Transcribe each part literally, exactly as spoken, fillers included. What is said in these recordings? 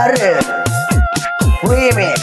Udara Remix.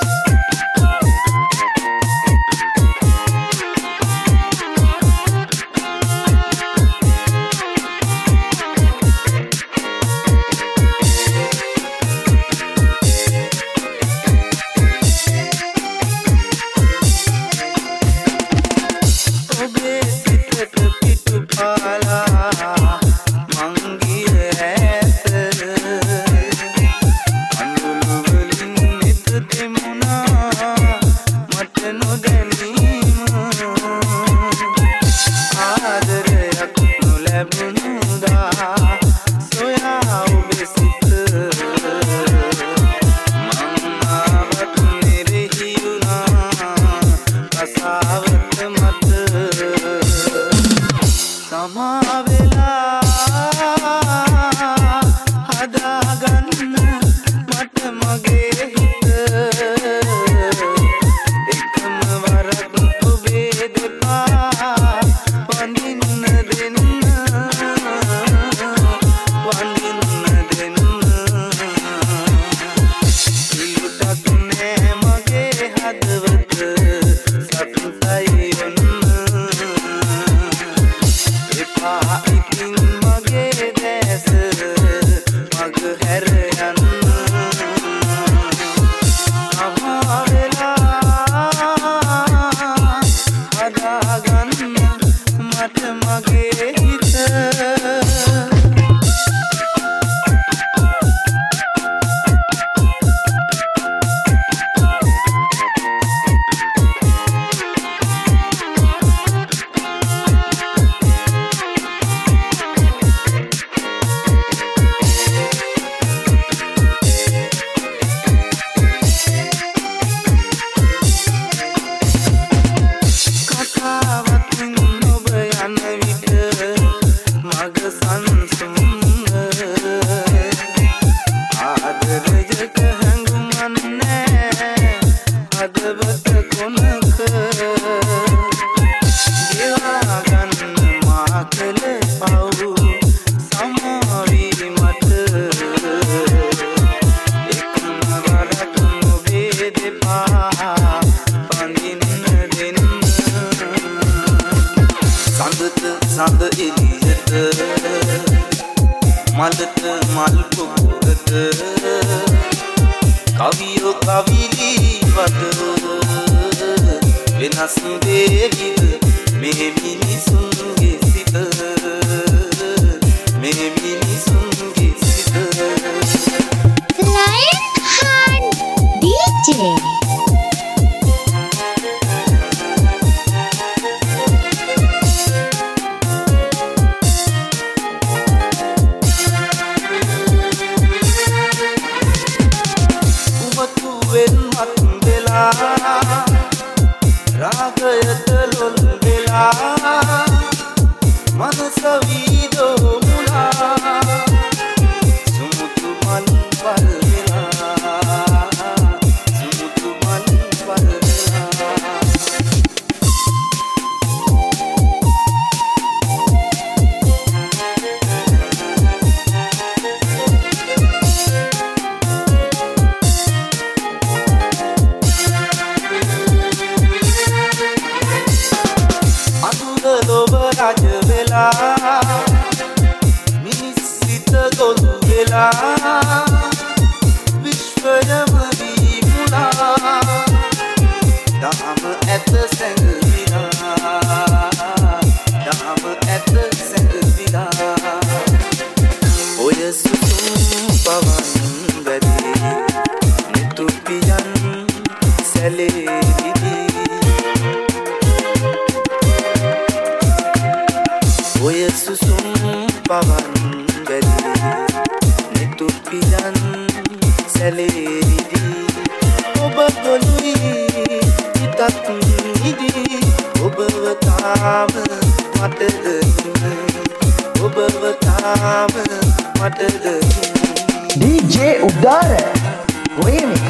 D J Udara Remix.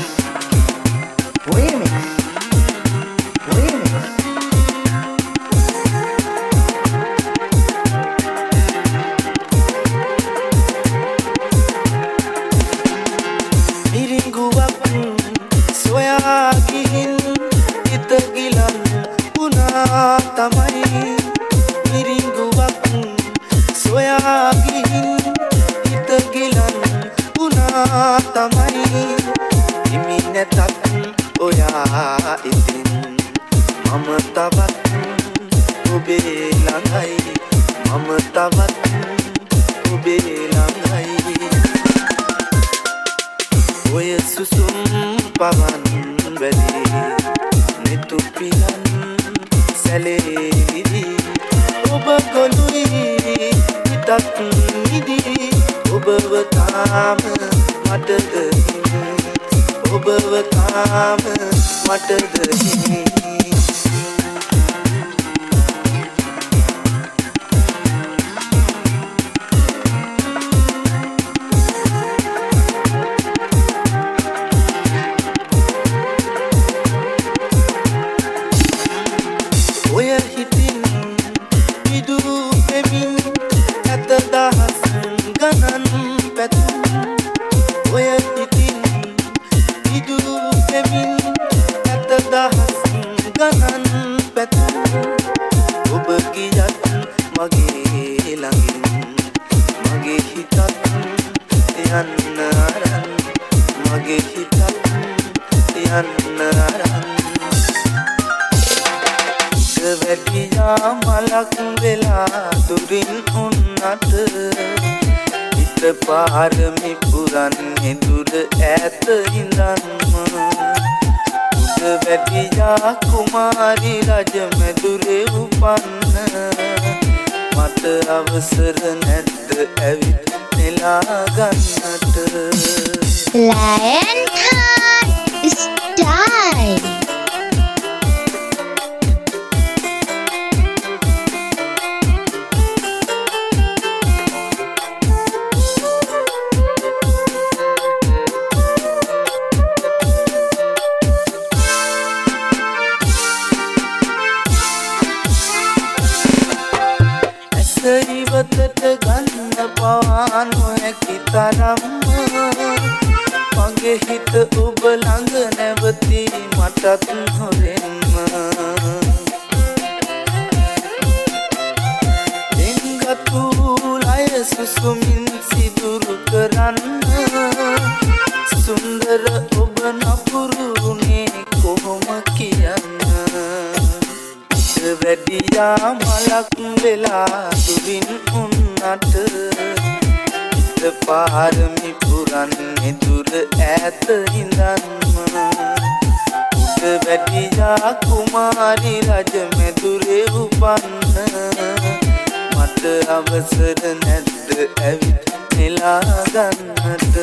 Remix. Remix. මා තමයි හිමි නැතත් ඔයා ඉතින් මම තවත් ඔබේ ළඟයි මම තවත් ඔබේ ළඟයි ඔය සුසුම් පවන් වැලි නිතු පියන් සැලෙවිලි ඔබ කොළුයි හිතත් නිදි ඔබව තාම මටද හිමි ඔබව තාම මටද හිමි පාරමි පුරන්නේ දුර ඈත ඉඳන්ම උඩ වැටියා කුමාරි රජ මැදුරේ උපන්න මට අවසර නැද්ද ඇවිත් නෙලා ගන්නට Lion Heart Style මගේ හිත ඔබ ළඟ නැවති මටත් හොරෙන්ම එංගතු ලය සුසුමින් සිදුරු කරන්න සුන්දර ඔබ නපුරුනේ කොහොම කියන්න වැඩියා මලක් වෙලා දුරින් උන්නට පාරමි පුරන්නේ දුර ඈත ඉඳන්ම උඩ වැටියා කුමාරි රජ මැදුරේ උපන්න මට අවසර නැද්ද ඇවිත් නෙලා ගන්නට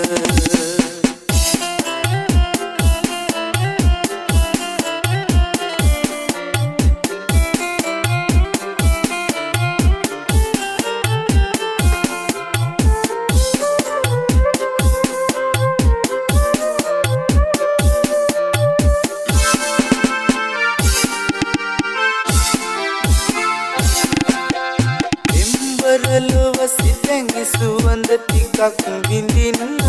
සුවඳ ටිකක් විඳින්න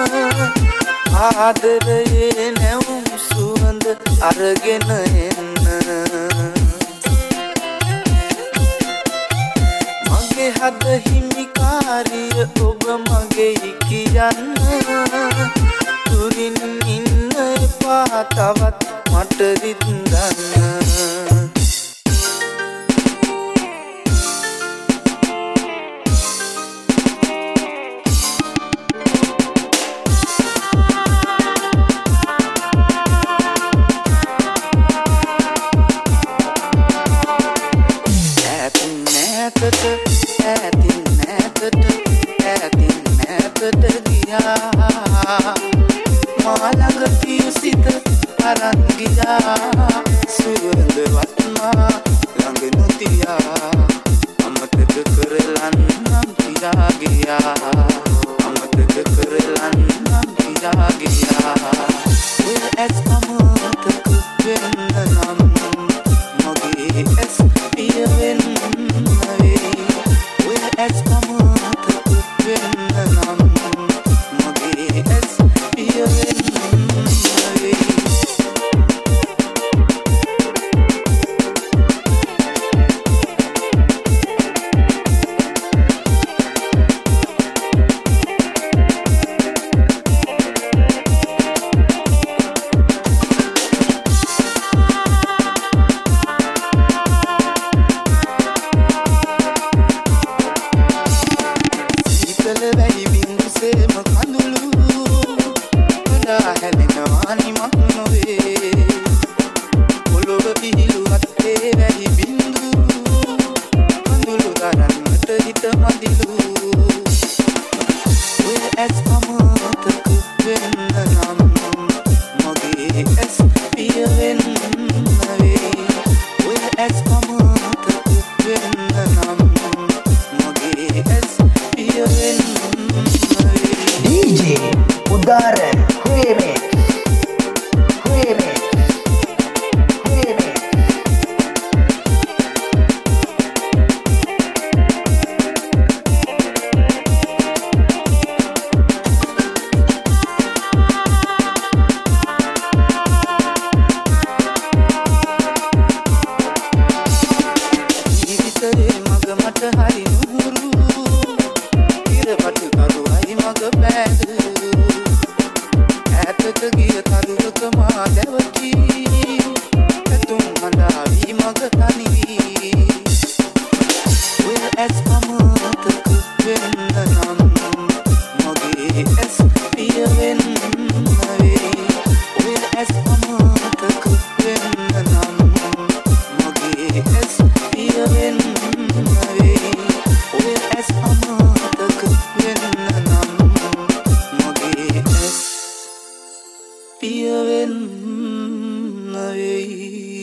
ආදරයේ නැවුම් සුවඳ අරගෙන එන්න මගේ හද හිමිකාරිය ඔබ මගේ කියන්න දුරින් ඉන්න එපා තවත් මට රිද්දන්න තනිමක් නොවේ පොළොව පිහිලුවත් ඒ වැහි බින්දු කඳුළු දරන්නට හිත මදිලු ඔය ඇස් අමතක වෙන්න නම් මගේ ඇස් පිය වෙන්න වේ ඔය ඇස් අමතක වෙන්න නම් මගේ ඇස් පිය වෙන්න D J Udara Remix Remix Remix ජීවිතේ මග මට හරි නුහුරු ඉරපටු කරුවයි මග පෑදු ඈතට ගිය තරුවක මා දැවටි ඇතුම් හඬාවි මග තනි වී ඔය ඇස් අමතක වෙන්න නම් මගේ ඇස් පිය වෙන්න වේ ඔය ඇස් අමතක වෙන්න නම් මගේ ඇස් පිය වෙන්න වේ ඔය ඇස් අමතක වෙන්න නම් මගේ ඇස් පිය වෙන්න වෙයි